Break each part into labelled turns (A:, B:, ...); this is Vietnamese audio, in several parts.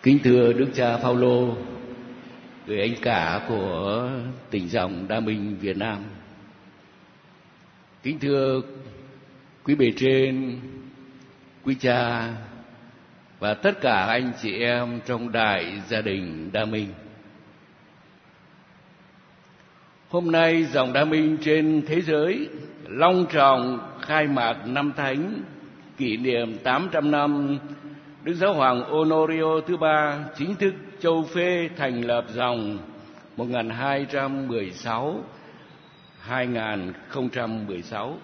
A: Kính thưa Đức cha Phaolô, người anh cả của tỉnh dòng Đa Minh Việt Nam. Kính thưa quý bề trên, quý cha và tất cả anh chị em trong đại gia đình Đa Minh. Hôm nay dòng Đa Minh trên thế giới long trọng khai mạc năm thánh kỷ niệm 800 năm Đức Giáo hoàng Honorio thứ ba chính thức châu phê thành lập dòng 1216-2016.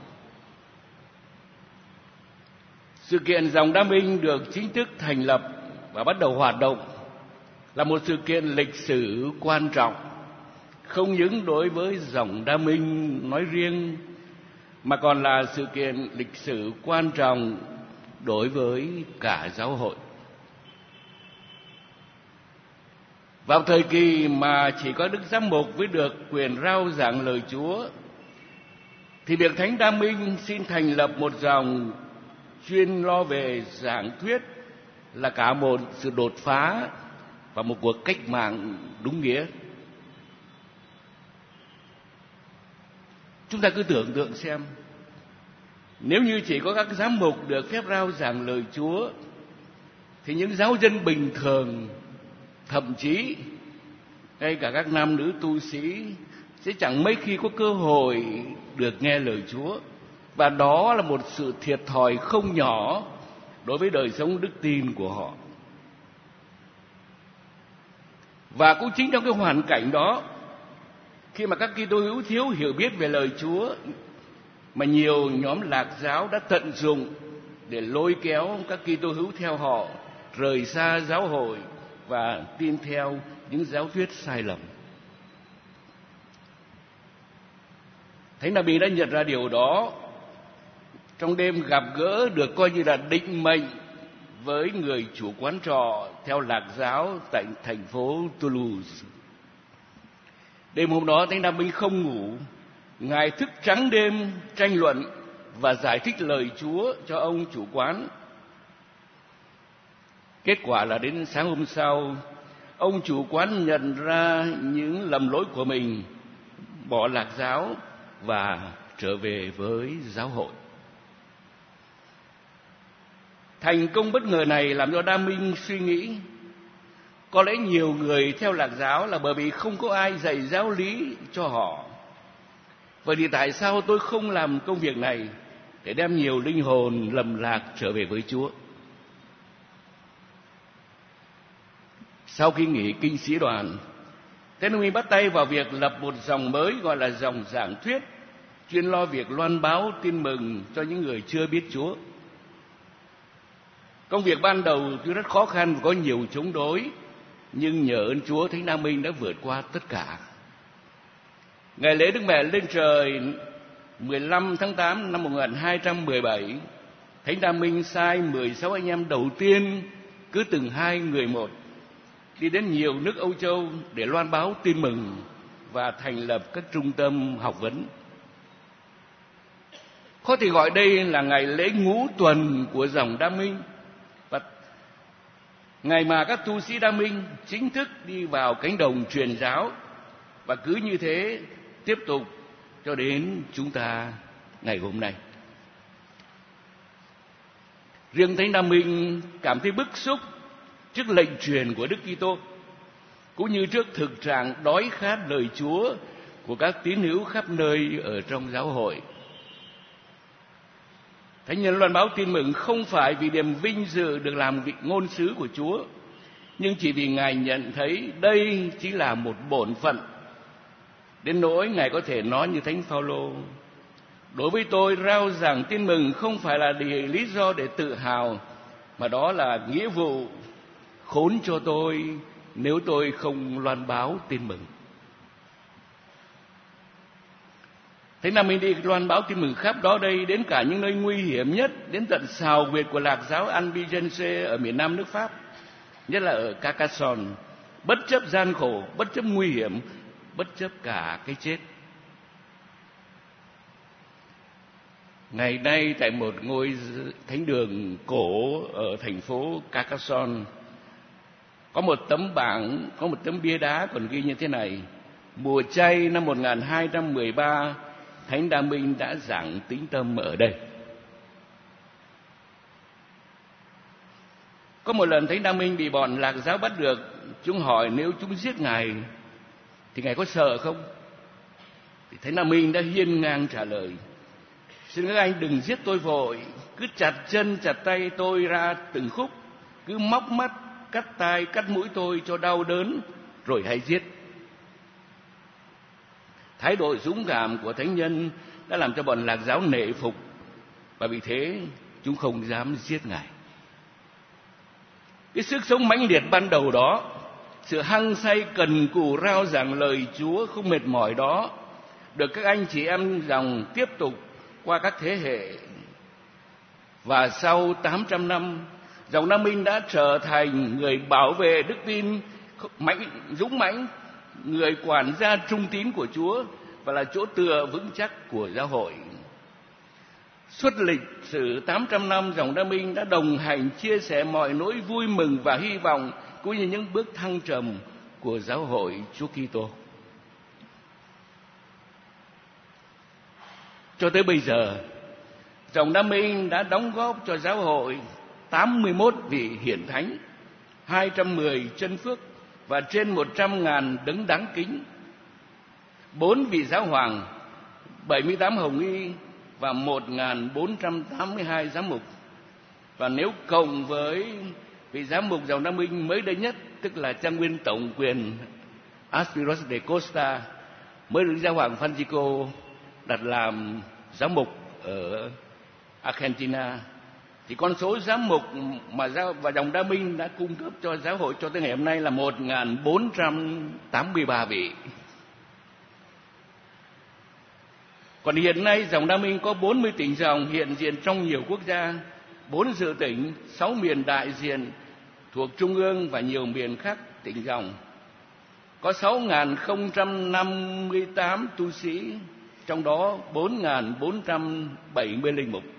A: Sự kiện dòng Đa Minh được chính thức thành lập và bắt đầu hoạt động là một sự kiện lịch sử quan trọng, không những đối với dòng Đa Minh nói riêng, mà còn là sự kiện lịch sử quan trọng đối với cả giáo hội. Vào thời kỳ mà chỉ có Đức Giám mục mới được quyền rao giảng lời Chúa, thì việc Thánh Đa Minh xin thành lập một dòng chuyên lo về giảng thuyết là cả một sự đột phá và một cuộc cách mạng đúng nghĩa. Chúng ta cứ tưởng tượng xem, nếu như chỉ có các giám mục được phép rao giảng lời Chúa, thì những giáo dân bình thường, thậm chí ngay cả các nam nữ tu sĩ sẽ chẳng mấy khi có cơ hội được nghe lời Chúa. Và đó là một sự thiệt thòi không nhỏ đối với đời sống đức tin của họ. Và cũng chính trong cái hoàn cảnh đó, khi mà các Kitô hữu thiếu hiểu biết về lời Chúa, mà nhiều nhóm lạc giáo đã tận dụng để lôi kéo các Kitô hữu theo họ rời xa giáo hội và tin theo những giáo thuyết sai lầm. Thánh Đa Minh đã nhận ra điều đó trong đêm gặp gỡ được coi như là định mệnh với người chủ quán trọ theo lạc giáo tại thành phố Toulouse. Đêm hôm đó, Thánh Đa Minh không ngủ. Ngài thức trắng đêm tranh luận và giải thích lời Chúa cho ông chủ quán. Kết quả là đến sáng hôm sau, ông chủ quán nhận ra những lầm lỗi của mình, bỏ lạc giáo và trở về với giáo hội. Thành công bất ngờ này làm cho Đa Minh suy nghĩ, có lẽ nhiều người theo lạc giáo là bởi vì không có ai dạy giáo lý cho họ. Vậy thì tại sao tôi không làm công việc này để đem nhiều linh hồn lầm lạc trở về với Chúa? Sau khi nghỉ kinh sĩ đoàn, Thánh Đa Minh bắt tay vào việc lập một dòng mới gọi là dòng giảng thuyết, chuyên lo việc loan báo tin mừng cho những người chưa biết Chúa. Công việc ban đầu tuy rất khó khăn và có nhiều chống đối, nhưng nhờ ơn Chúa, Thánh Đa Minh đã vượt qua tất cả. Ngày lễ Đức Mẹ lên trời 15 tháng 8 năm 1217, Thánh Đa Minh sai 16 anh em đầu tiên, cứ từng 2 người một, đi đến nhiều nước Âu Châu để loan báo tin mừng và thành lập các trung tâm học vấn. Có thể gọi đây là ngày lễ ngũ tuần của dòng Đa Minh, và ngày mà các tu sĩ Đa Minh chính thức đi vào cánh đồng truyền giáo, và cứ như thế tiếp tục cho đến chúng ta ngày hôm nay. Riêng Thánh Đa Minh cảm thấy bức xúc trước lệnh truyền của Đức Kitô, cũng như trước thực trạng đói khát lời Chúa của các tín hữu khắp nơi ở trong giáo hội. Thánh nhân loan báo tin mừng không phải vì niềm vinh dự được làm vị ngôn sứ của Chúa, nhưng chỉ vì Ngài nhận thấy đây chỉ là một bổn phận. Đến nỗi Ngài có thể nói như Thánh Phaolô: đối với tôi, rao giảng tin mừng không phải là lý do để tự hào, mà đó là nghĩa vụ. Khốn cho tôi nếu tôi không loan báo tin mừng. Thánh Đa Minh đi loan báo tin mừng khắp đó đây, đến cả những nơi nguy hiểm nhất, đến tận xào huyệt của lạc giáo Albigense ở miền Nam nước Pháp, nhất là ở Carcassonne, bất chấp gian khổ, bất chấp nguy hiểm, bất chấp cả cái chết. Ngày nay tại một ngôi thánh đường cổ ở thành phố Carcassonne, Có một tấm bia đá còn ghi như thế này: mùa chay năm 1213, Thánh Đa Minh đã giảng tĩnh tâm ở đây. Có một lần Thánh Đa Minh bị bọn lạc giáo bắt được, chúng hỏi nếu chúng giết Ngài thì Ngài có sợ không? Thì Thánh Đa Minh đã hiên ngang trả lời: xin các anh đừng giết tôi vội, cứ chặt chân chặt tay tôi ra từng khúc, cứ móc mắt, cắt tai, cắt mũi tôi cho đau đớn, rồi hãy giết. Thái độ dũng cảm của thánh nhân đã làm cho bọn lạc giáo nể phục, và vì thế chúng không dám giết Ngài. Cái sức sống mãnh liệt ban đầu đó, sự hăng say cần cù rao giảng lời Chúa không mệt mỏi đó, được các anh chị em dòng tiếp tục qua các thế hệ. Và sau 800 năm, dòng Nam Minh đã trở thành người bảo vệ đức tin dũng mãnh, người quản gia trung tín của Chúa, và là chỗ tựa vững chắc của giáo hội. Suốt lịch sử 800 năm, dòng Nam Minh đã đồng hành chia sẻ mọi nỗi vui mừng và hy vọng, cũng như những bước thăng trầm của giáo hội Chúa Kitô. Cho tới bây giờ, dòng Nam Minh đã đóng góp cho giáo hội 81 vị hiển thánh, 210 chân phước và trên 100.000 đấng đáng kính, 4 vị giáo hoàng, 78 hồng y và 1.482 giám mục. Và nếu cộng với vị giám mục dòng Nam Minh mới đây nhất, tức là trang nguyên tổng quyền Aspiros de Costa, mới được giáo hoàng Francisco đặt làm giám mục ở Argentina, thì con số giám mục và dòng Đa Minh đã cung cấp cho giáo hội cho tới ngày hôm nay là 1.483 vị. Còn hiện nay dòng Đa Minh có 40 tỉnh dòng hiện diện trong nhiều quốc gia, 4 dự tỉnh, 6 miền đại diện thuộc trung ương và nhiều miền khác tỉnh dòng. Có 6.058 tu sĩ, trong đó 4.470 linh mục,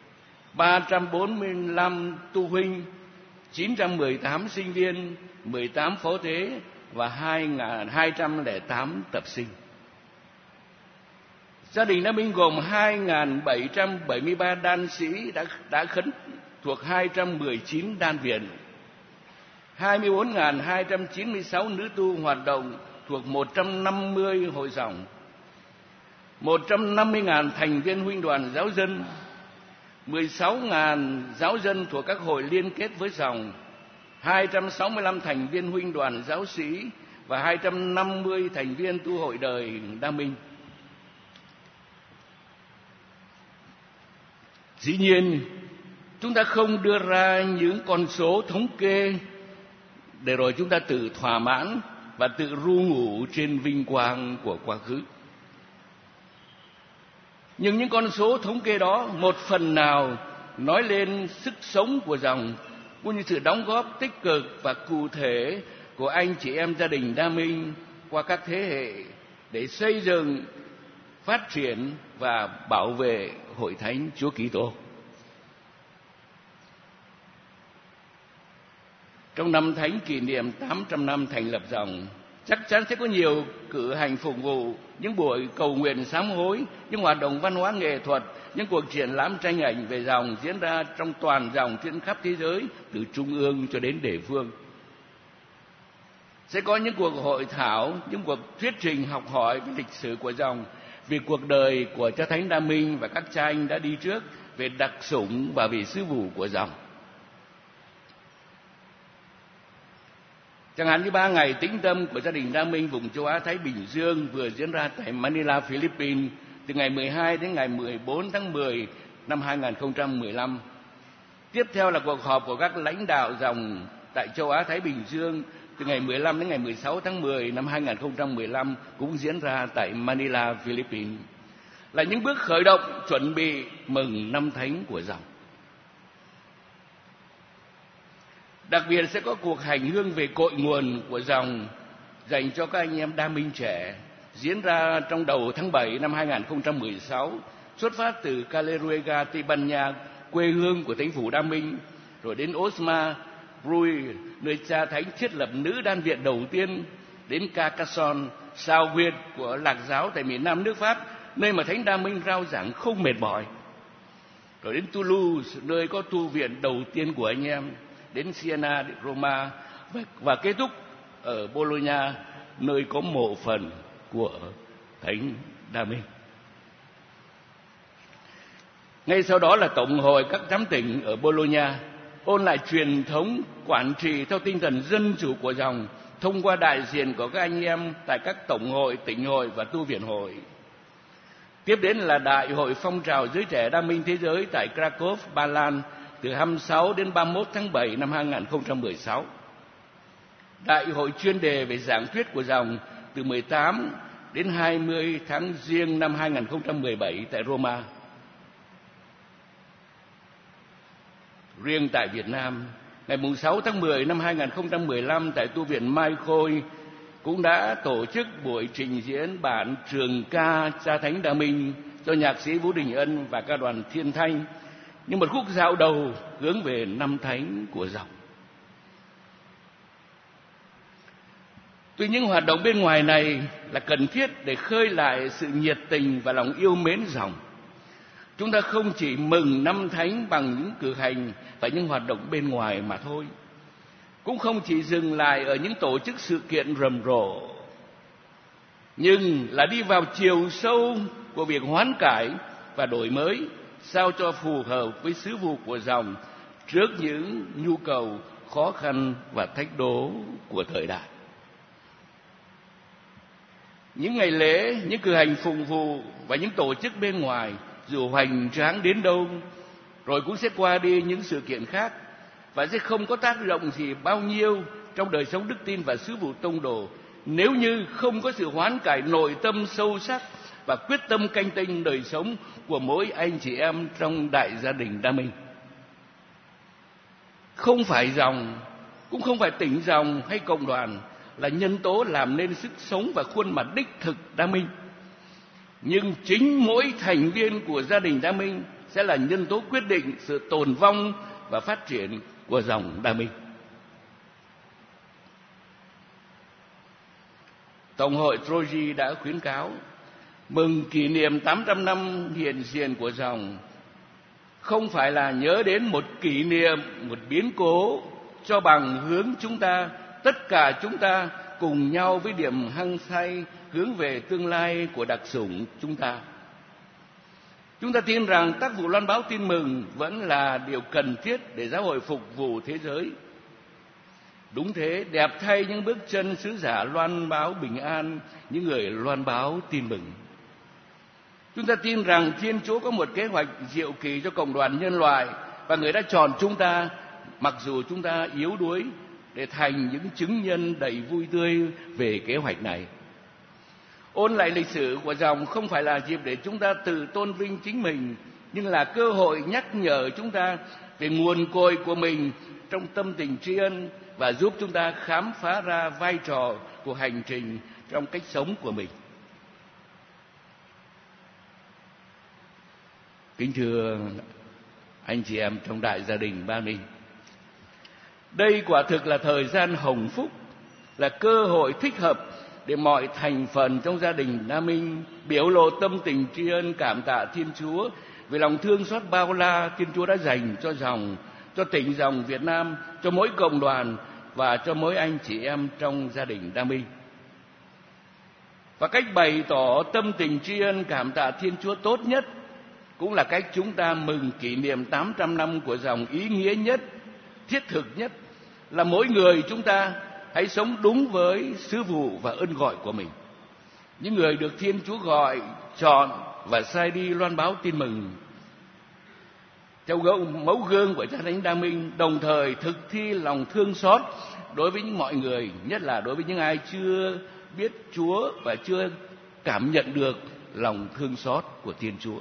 A: 345 tu huynh, 918 sinh viên, 18 phó tế và 2.208 tập sinh. Gia đình Nam Minh gồm 2.773 đan sĩ đã khấn thuộc 219 đan viện, 24.296 nữ tu hoạt động thuộc 150 hội dòng, 150.000 thành viên huynh đoàn giáo dân, 16.000 giáo dân thuộc các hội liên kết với dòng, 265 thành viên huynh đoàn giáo sĩ và 250 thành viên tu hội đời Đa Minh. Dĩ nhiên, chúng ta không đưa ra những con số thống kê để rồi chúng ta tự thỏa mãn và tự ru ngủ trên vinh quang của quá khứ. Nhưng những con số thống kê đó một phần nào nói lên sức sống của dòng, cũng như sự đóng góp tích cực và cụ thể của anh chị em gia đình Đa Minh qua các thế hệ để xây dựng, phát triển và bảo vệ Hội Thánh Chúa Kitô. Trong năm Thánh kỷ niệm 800 năm thành lập dòng, chắc chắn sẽ có nhiều cử hành phục vụ, những buổi cầu nguyện sám hối, những hoạt động văn hóa nghệ thuật, những cuộc triển lãm tranh ảnh về dòng diễn ra trong toàn dòng trên khắp thế giới, từ trung ương cho đến địa phương. Sẽ có những cuộc hội thảo, những cuộc thuyết trình học hỏi về lịch sử của dòng, về cuộc đời của cha Thánh Đa Minh và các cha anh đã đi trước, về đặc sủng và về sứ vụ của dòng. Chẳng hạn như 3 ngày tĩnh tâm của gia đình Đa Minh vùng châu Á Thái Bình Dương vừa diễn ra tại Manila, Philippines từ ngày 12 đến ngày 14 tháng 10 năm 2015. Tiếp theo là cuộc họp của các lãnh đạo dòng tại châu Á Thái Bình Dương từ ngày 15 đến ngày 16 tháng 10 năm 2015 cũng diễn ra tại Manila, Philippines. Là những bước khởi động chuẩn bị mừng năm Thánh của dòng. Đặc biệt sẽ có cuộc hành hương về cội nguồn của dòng dành cho các anh em Đa Minh trẻ diễn ra trong đầu tháng 7 năm 2016, xuất phát từ Caleruega, Tây Ban Nha, quê hương của thánh phủ Đa Minh, rồi đến Osma, Bruy, nơi cha thánh thiết lập nữ đan viện đầu tiên, đến Carcassonne, sao huyệt của Lạc giáo tại miền Nam nước Pháp, nơi mà Thánh Đa Minh rao giảng không mệt mỏi. Rồi đến Toulouse, nơi có tu viện đầu tiên của anh em, đến Siena, đến Roma, và kết thúc ở Bologna, nơi có mộ phần của Thánh Đa Minh. Ngay sau đó là Tổng hội các giám tỉnh ở Bologna, ôn lại truyền thống quản trị theo tinh thần dân chủ của dòng thông qua đại diện của các anh em tại các tổng hội, tỉnh hội và tu viện hội. Tiếp đến là Đại hội phong trào giới trẻ Đa Minh thế giới tại Krakow, Ba Lan từ 26 đến 31 tháng 7 năm 2016. Đại hội chuyên đề về giảng thuyết của dòng từ 18 đến 20 tháng Giêng năm 2017 tại Roma. Riêng tại Việt Nam, ngày 6 tháng 10 năm 2015 tại tu viện Mai Khôi cũng đã tổ chức buổi trình diễn bản trường ca Cha Thánh Đa Minh do nhạc sĩ Vũ Đình Ân và ca đoàn Thiên Thanh, như một khúc dạo đầu hướng về năm thánh của dòng. Tuy những hoạt động bên ngoài này là cần thiết để khơi lại sự nhiệt tình và lòng yêu mến dòng, chúng ta không chỉ mừng năm thánh bằng những cử hành và những hoạt động bên ngoài mà thôi, cũng không chỉ dừng lại ở những tổ chức sự kiện rầm rộ, nhưng là đi vào chiều sâu của việc hoán cải và đổi mới sao cho phù hợp với sứ vụ của dòng trước những nhu cầu khó khăn và thách đố của thời đại. Những ngày lễ, những cử hành phụng vụ và những tổ chức bên ngoài dù hoành tráng đến đâu rồi cũng sẽ qua đi những sự kiện khác và sẽ không có tác động gì bao nhiêu trong đời sống đức tin và sứ vụ tông đồ nếu như không có sự hoán cải nội tâm sâu sắc và quyết tâm canh tinh đời sống của mỗi anh chị em trong đại gia đình Đa Minh. Không phải dòng, cũng không phải tỉnh dòng hay cộng đoàn là nhân tố làm nên sức sống và khuôn mặt đích thực Đa Minh, nhưng chính mỗi thành viên của gia đình Đa Minh sẽ là nhân tố quyết định sự tồn vong và phát triển của dòng Đa Minh. Tổng hội Troji đã khuyến cáo mừng kỷ niệm 800 năm hiện diện của dòng không phải là nhớ đến một kỷ niệm, một biến cố, cho bằng hướng chúng ta, tất cả chúng ta cùng nhau với điểm hăng say hướng về tương lai của đặc chủng chúng ta. Chúng ta tin rằng tác vụ loan báo tin mừng vẫn là điều cần thiết để giáo hội phục vụ thế giới. Đúng thế, đẹp thay những bước chân sứ giả loan báo bình an, những người loan báo tin mừng. Chúng ta tin rằng Thiên Chúa có một kế hoạch diệu kỳ cho cộng đoàn nhân loại và Người đã chọn chúng ta, mặc dù chúng ta yếu đuối, để thành những chứng nhân đầy vui tươi về kế hoạch này. Ôn lại lịch sử của dòng không phải là dịp để chúng ta tự tôn vinh chính mình, nhưng là cơ hội nhắc nhở chúng ta về nguồn cội của mình trong tâm tình tri ân và giúp chúng ta khám phá ra vai trò của hành trình trong cách sống của mình. Kính thưa anh chị em trong đại gia đình Ba Minh, đây quả thực là thời gian hồng phúc, là cơ hội thích hợp để mọi thành phần trong gia đình Đa Minh biểu lộ tâm tình tri ân cảm tạ Thiên Chúa vì lòng thương xót bao la Thiên Chúa đã dành cho dòng, cho tỉnh dòng Việt Nam, cho mỗi cộng đoàn và cho mỗi anh chị em trong gia đình Đa Minh. Và cách bày tỏ tâm tình tri ân cảm tạ Thiên Chúa tốt nhất cũng là cách chúng ta mừng kỷ niệm 800 năm của dòng ý nghĩa nhất, thiết thực nhất, là mỗi người chúng ta hãy sống đúng với sứ vụ và ơn gọi của mình. Những người được Thiên Chúa gọi, chọn và sai đi loan báo tin mừng theo mẫu gương của Cha Thánh Đa Minh, đồng thời thực thi lòng thương xót đối với những mọi người, nhất là đối với những ai chưa biết Chúa và chưa cảm nhận được lòng thương xót của Thiên Chúa.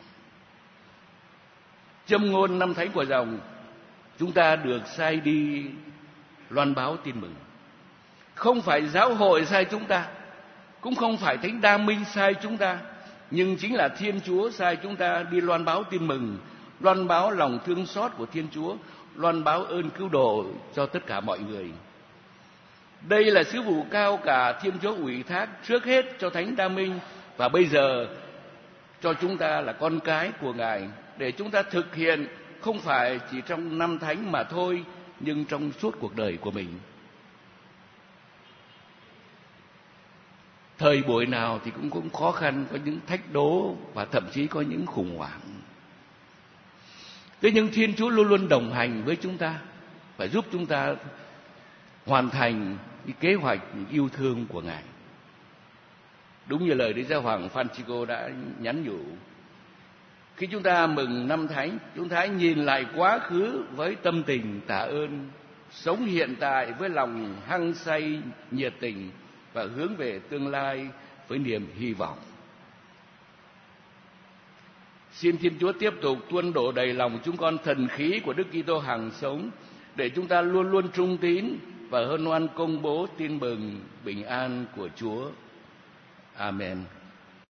A: Châm ngôn năm thánh của dòng, chúng ta được sai đi loan báo tin mừng. Không phải giáo hội sai chúng ta, cũng không phải Thánh Đa Minh sai chúng ta, nhưng chính là Thiên Chúa sai chúng ta đi loan báo tin mừng, loan báo lòng thương xót của Thiên Chúa loan báo ơn cứu độ cho tất cả mọi người. Đây là sứ vụ cao cả Thiên Chúa ủy thác trước hết cho Thánh Đa Minh và bây giờ cho chúng ta là con cái của Ngài, để chúng ta thực hiện không phải chỉ trong năm thánh mà thôi, nhưng trong suốt cuộc đời của mình. Thời buổi nào thì cũng khó khăn, có những thách đố và thậm chí có những khủng hoảng. Thế nhưng Thiên Chúa luôn luôn đồng hành với chúng ta và giúp chúng ta hoàn thành cái kế hoạch yêu thương của Ngài. Đúng như lời Đức Giáo Hoàng Francisco đã nhắn nhủ, khi chúng ta mừng năm thánh, chúng ta hãy nhìn lại quá khứ với tâm tình tạ ơn, sống hiện tại với lòng hăng say nhiệt tình và hướng về tương lai với niềm hy vọng. Xin Thiên Chúa tiếp tục tuôn đổ đầy lòng chúng con thần khí của Đức Kitô hằng sống, để chúng ta luôn luôn trung tín và hân hoan công bố tin mừng bình an của Chúa. Amen.